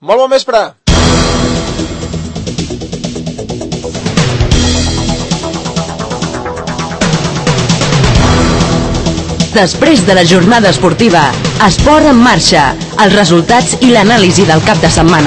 Molt bon vespre! Després de la jornada esportiva, Esport en marxa, els resultats i l'anàlisi del cap de setmana.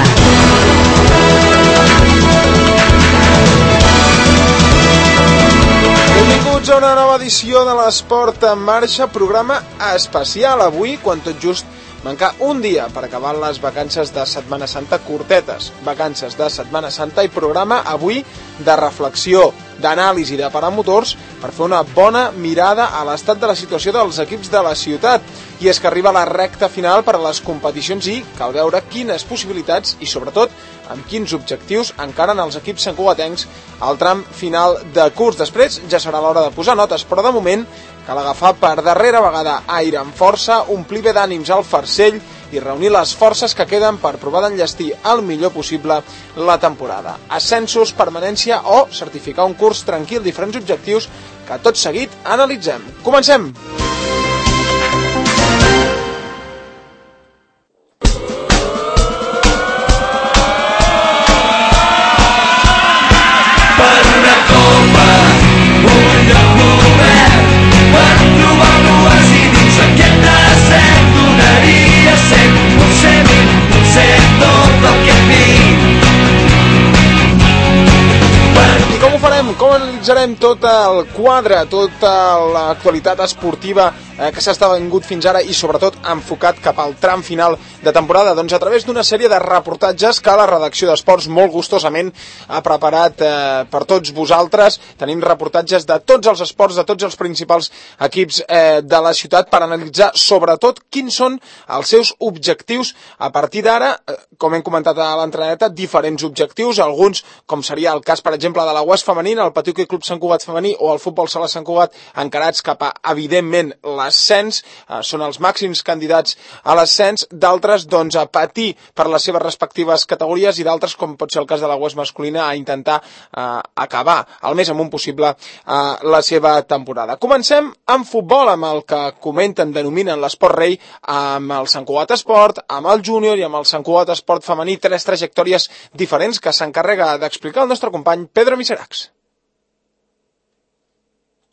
Benvinguts a una nova edició de l'Esport en marxa, programa especial avui, quan tot just manca un dia per acabar les vacances de Setmana Santa curtetes. Vacances de Setmana Santa i programa avui de reflexió, d'anàlisi de paramotors per fer una bona mirada a l'estat de la situació dels equips de la ciutat. I és que arriba la recta final per a les competicions i cal veure quines possibilitats i sobretot amb quins objectius encaren els equips santcugatencs al tram final de curs. Després ja serà l'hora de posar notes, però de moment cal agafar per darrera vegada aire amb força, omplir bé d'ànims al farcell i reunir les forces que queden per provar d'enllestir el millor possible la temporada. Ascensos, permanència o certificar un curs tranquil, diferents objectius que tot seguit analitzem. Comencem! Com analitzarem tot el quadre, tota l'actualitat esportiva que s'ha esdevingut fins ara i sobretot enfocat cap al tram final de temporada? Doncs a través d'una sèrie de reportatges que la redacció d'Esports molt gustosament ha preparat per tots vosaltres. Tenim reportatges de tots els esports, de tots els principals equips de la ciutat per analitzar sobretot quins són els seus objectius a partir d'ara. Com hem comentat a l'entreneta, diferents objectius, alguns com seria el cas per exemple de la UAS femenina, el Petit Club Sant Cugat femení o el Futbol Sala Sant Cugat, encarats cap a evidentment l'ascens, són els màxims candidats a l'ascens, d'altres doncs a patir per les seves respectives categories i d'altres, com pot ser el cas de la UAS masculina, a intentar acabar el més amunt possible la seva temporada. Comencem amb futbol, amb el que comenten, denominen l'Esport Rei, amb el Sant Cugat Esport, amb el júnior i amb el Sant Cugat Esport femení, tres trajectòries diferents que s'encarrega d'explicar el nostre company Pedro Miseracs.